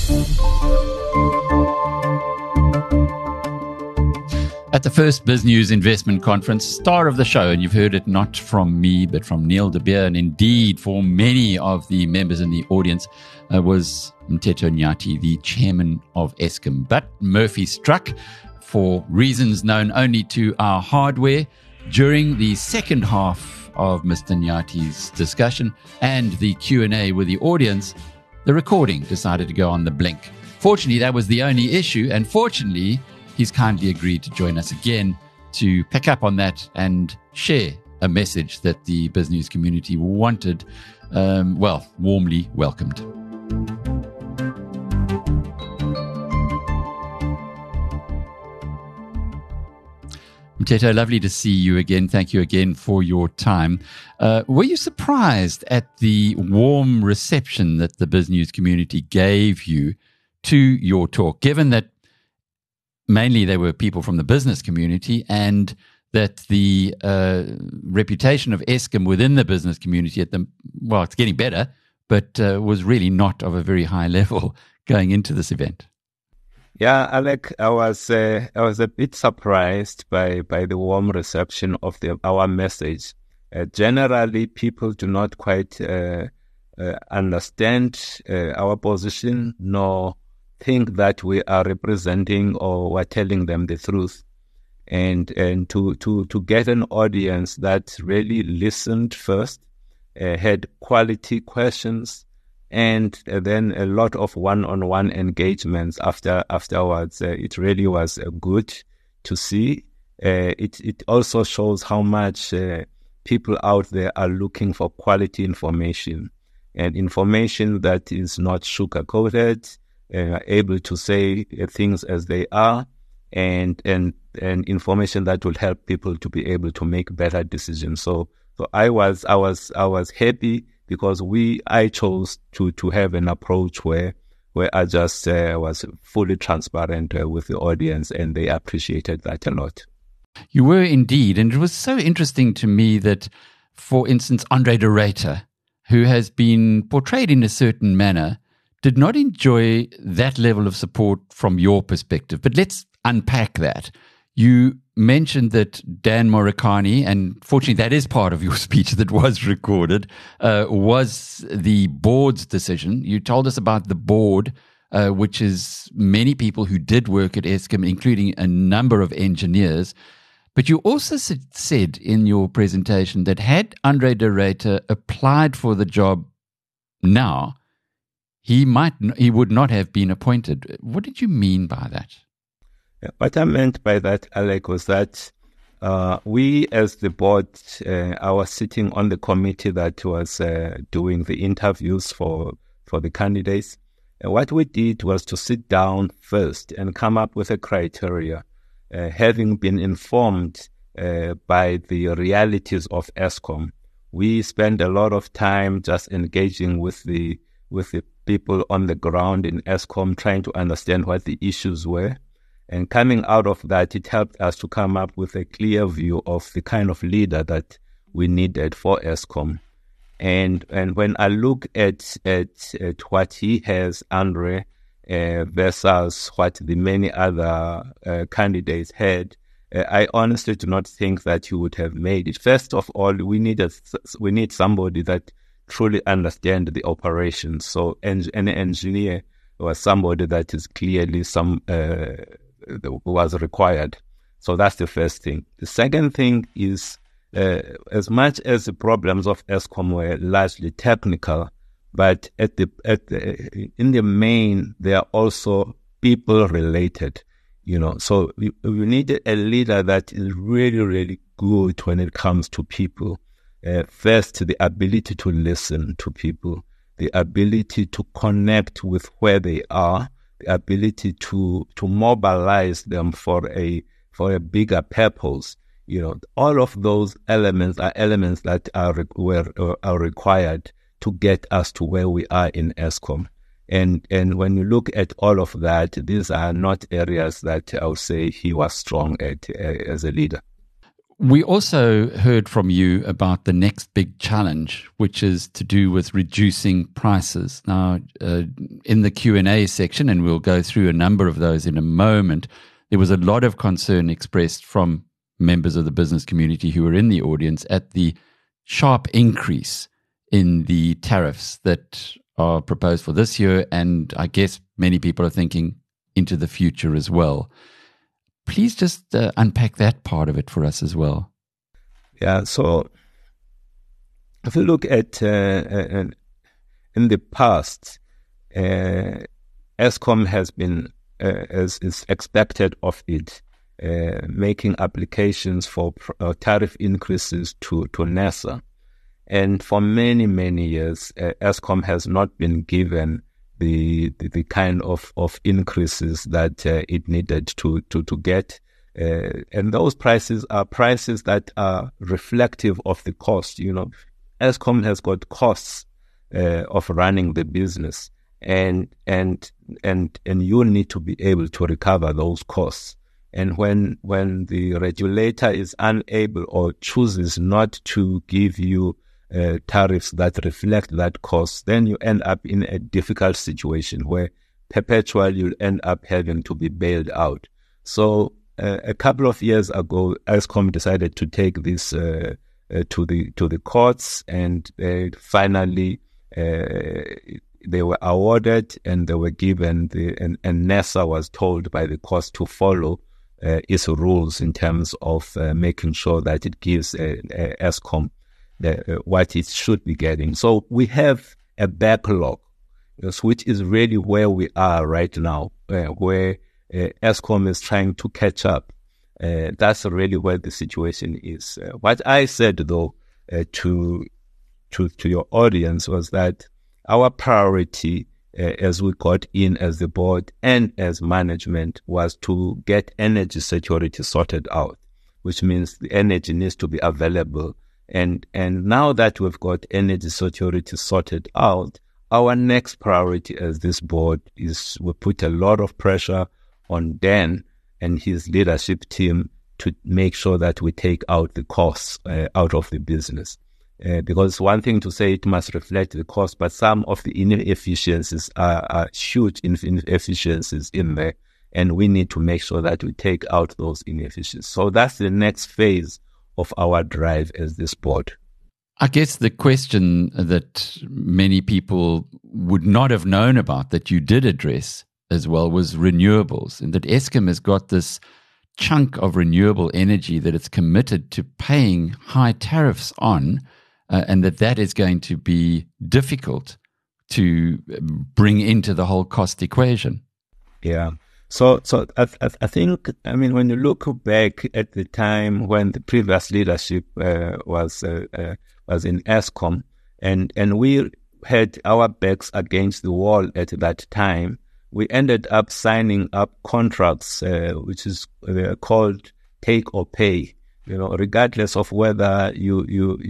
At the first BizNews Investment Conference, star of the show, and you've heard it not from me, but from Neil de Beer, and indeed for many of the members in the audience, was Mteto Nyati, the chairman of Eskom. But Murphy struck, for reasons known only to our hardware, during the second half of Mr. Nyati's discussion and the Q&A with the audience. The recording decided to go on the blink. Fortunately, that was the only issue, and fortunately, he's kindly agreed to join us again to pick up on that and share a message that the BizNews community wanted, warmly welcomed. Mteto, lovely to see you again. Thank you again for your time. Were you surprised at the warm reception that the BizNews community gave you to your talk, given that mainly they were people from the business community, and that the reputation of Eskom within the business community it's getting better, but was really not of a very high level going into this event? Yeah, Alec, I was a bit surprised by the warm reception of our message. Generally, people do not quite understand our position, nor think that we are representing or we're telling them the truth. And to get an audience that really listened first, had quality questions, and then a lot of one-on-one engagements afterwards. It really was good to see. It also shows how much people out there are looking for quality information, and information that is not sugar-coated, able to say things as they are, and information that will help people to be able to make better decisions. So I was happy, because I chose to have an approach where I just was fully transparent with the audience, and they appreciated that a lot. You were indeed, and it was so interesting to me that, for instance, Andre de Ruyter, who has been portrayed in a certain manner, did not enjoy that level of support from your perspective. But let's unpack that. You mentioned that Dan Morikani, and fortunately that is part of your speech that was recorded, was the board's decision. You told us about the board, which is many people who did work at Eskom, including a number of engineers. But you also said in your presentation that had Andre de Ruyter applied for the job now, he would not have been appointed. What did you mean by that? What I meant by that, Alec, was that we as the board, I was sitting on the committee that was doing the interviews for the candidates. And what we did was to sit down first and come up with a criteria, having been informed by the realities of Eskom. We spent a lot of time just engaging with the people on the ground in Eskom, trying to understand what the issues were. And coming out of that, it helped us to come up with a clear view of the kind of leader that we needed for Eskom. And when I look at what he has, Andre, versus what the many other candidates had, I honestly do not think that he would have made it. First of all, we need somebody that truly understands the operations. So an engineer was somebody that is clearly was required. So that's the first thing. The second thing is, as much as the problems of Eskom were largely technical, but in the main, they are also people related. So we need a leader that is really, really good when it comes to people. First, the ability to listen to people, the ability to connect with where they are, the ability to mobilize them for a bigger purpose. All of those elements are elements that are required to get us to where we are in Eskom. And when you look at all of that, these are not areas that I would say he was strong at as a leader. We also heard from you about the next big challenge, which is to do with reducing prices. Now, in the Q&A section, and we'll go through a number of those in a moment, there was a lot of concern expressed from members of the business community who were in the audience at the sharp increase in the tariffs that are proposed for this year, and I guess many people are thinking into the future as well. Please just unpack that part of it for us as well. Yeah, so if you look at in the past, Eskom has been, as is expected of it, making applications for tariff increases to NERSA. And for many, many years, Eskom has not been given the kind of increases that it needed to get. And those prices are prices that are reflective of the cost. You know, Eskom has got costs of running the business, and you need to be able to recover those costs. And when the regulator is unable or chooses not to give you tariffs that reflect that cost, then you end up in a difficult situation where perpetually you'll end up having to be bailed out. So a couple of years ago, Eskom decided to take this to the courts, and finally they were awarded and they were given and NERSA was told by the courts to follow its rules in terms of making sure that it gives Eskom what it should be getting. So we have a backlog, which is really where we are right now, where Eskom is trying to catch up. That's really where the situation is. What I said, though, to your audience was that our priority as we got in as the board and as management was to get energy security sorted out, which means the energy needs to be available. And now that we've got energy security sorted out, our next priority as this board is we put a lot of pressure on Dan and his leadership team to make sure that we take out the costs out of the business. Because one thing to say it must reflect the cost, but some of the inefficiencies are huge inefficiencies in there, and we need to make sure that we take out those inefficiencies. So that's the next phase of our drive as this board. I guess the question that many people would not have known about that you did address as well was renewables, and that Eskom has got this chunk of renewable energy that it's committed to paying high tariffs on, and that is going to be difficult to bring into the whole cost equation. Yeah. So I think, I mean, when you look back at the time when the previous leadership was in Eskom, and we had our backs against the wall at that time, we ended up signing up contracts, which is called take or pay. You know, regardless of whether you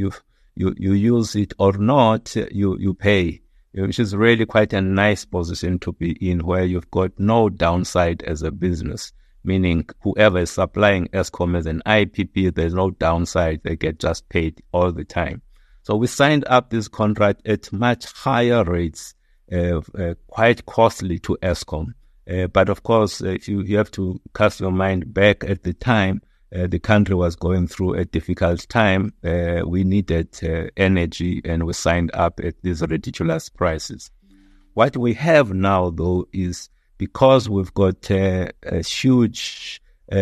use it or not, you pay. Which is really quite a nice position to be in, where you've got no downside as a business, meaning whoever is supplying Eskom as an IPP, there's no downside. They get just paid all the time. So we signed up this contract at much higher rates, quite costly to Eskom. But of course, if you have to cast your mind back at the time, the country was going through a difficult time. We needed energy, and we signed up at these ridiculous prices. What we have now, though, is because we've got a huge,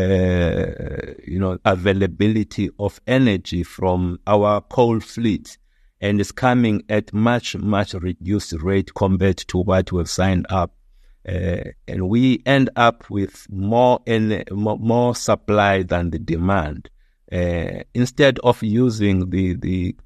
availability of energy from our coal fleet, and it's coming at much reduced rate compared to what we've signed up. And we end up with more supply than the demand. Instead of using the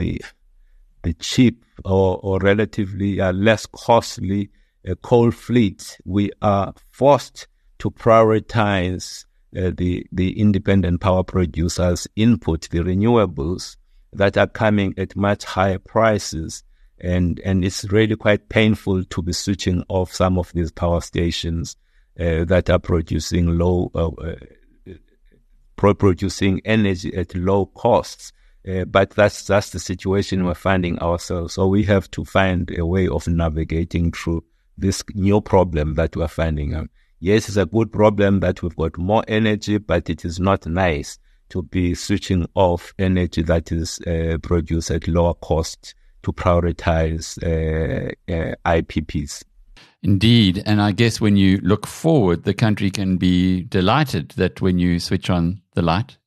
cheap or relatively less costly coal fleet, we are forced to prioritize the independent power producers' input, the renewables that are coming at much higher prices. And it's really quite painful to be switching off some of these power stations that are producing producing energy at low costs. But that's the situation we're finding ourselves. So we have to find a way of navigating through this new problem that we're finding. Yes, it's a good problem that we've got more energy, but it is not nice to be switching off energy that is produced at lower cost to prioritize IPPs. Indeed. And I guess when you look forward, the country can be delighted that when you switch on the light,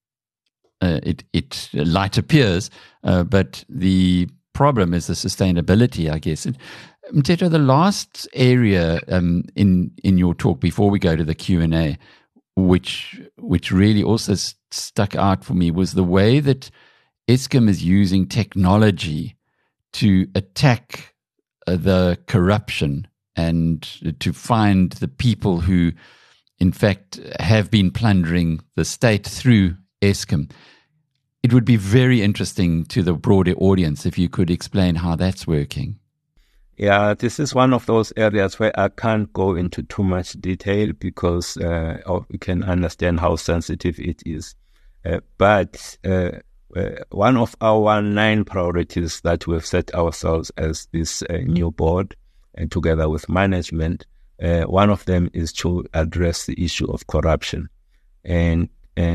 light appears, but the problem is the sustainability, I guess. And Mteto, the last area in your talk before we go to the Q&A, which really also stuck out for me, was the way that Eskom is using technology to attack the corruption and to find the people who, in fact, have been plundering the state through Eskom. It would be very interesting to the broader audience if you could explain how that's working. Yeah, this is one of those areas where I can't go into too much detail because we can understand how sensitive it is. But one of our 9 priorities that we've set ourselves as this new board, and together with management, one of them is to address the issue of corruption, and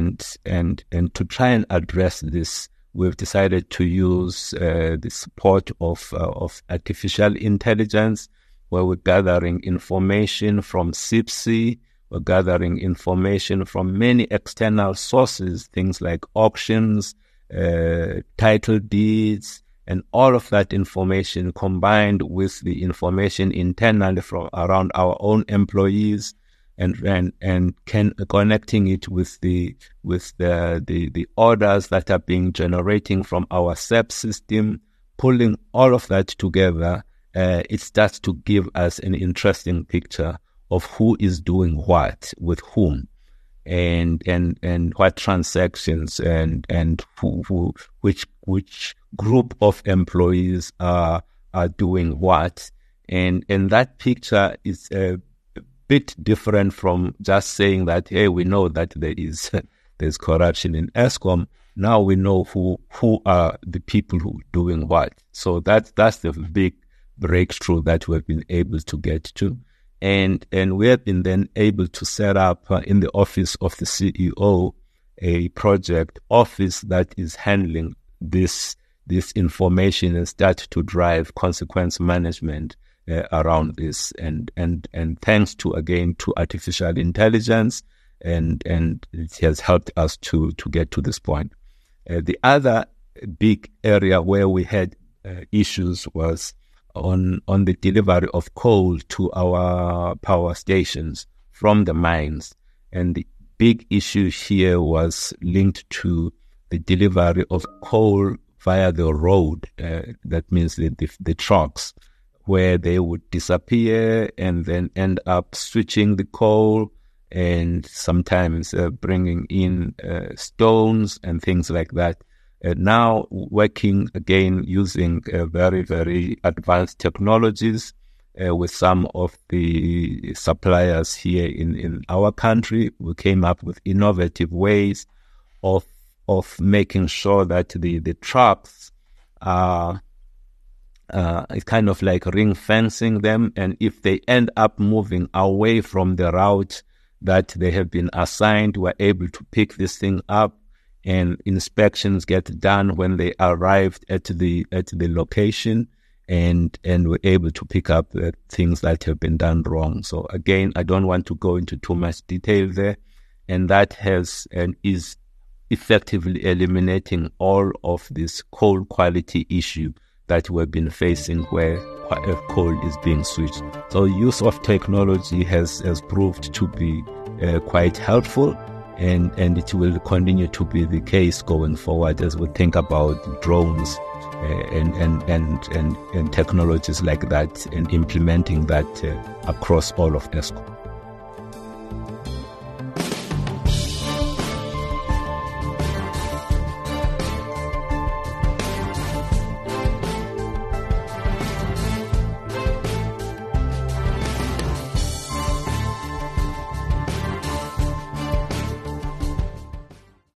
to try and address this, we've decided to use the support of artificial intelligence, where we're gathering information from CIPSI, we're gathering information from many external sources, things like auctions, title deeds, and all of that information combined with the information internally from around our own employees, and connecting it with the orders that are being generating from our SAP system, pulling all of that together, it starts to give us an interesting picture of who is doing what with whom, and what transactions and which group of employees are doing what, and that picture is a bit different from just saying that, hey, we know that there's corruption in Eskom. Now we know who are the people who are doing what. So that's the big breakthrough that we've been able to get to. And we have been then able to set up in the office of the CEO a project office that is handling this information and start to drive consequence management around this. And thanks to artificial intelligence, and it has helped us to get to this point. The other big area where we had issues was on the delivery of coal to our power stations from the mines. And the big issue here was linked to the delivery of coal via the road. That means the trucks, where they would disappear and then end up switching the coal, and sometimes bringing in stones and things like that. Now working again using very, very advanced technologies with some of the suppliers here in our country. We came up with innovative ways of making sure that the trucks are kind of like ring fencing them, and if they end up moving away from the route that they have been assigned, we're able to pick this thing up, and inspections get done when they arrived at the location, and we're able to pick up things that have been done wrong. So again, I don't want to go into too much detail there, and that has and is effectively eliminating all of this coal quality issue that we've been facing, where coal is being switched. So use of technology has proved to be quite helpful, and it will continue to be the case going forward as we think about drones and technologies like that, and implementing that across all of Eskom.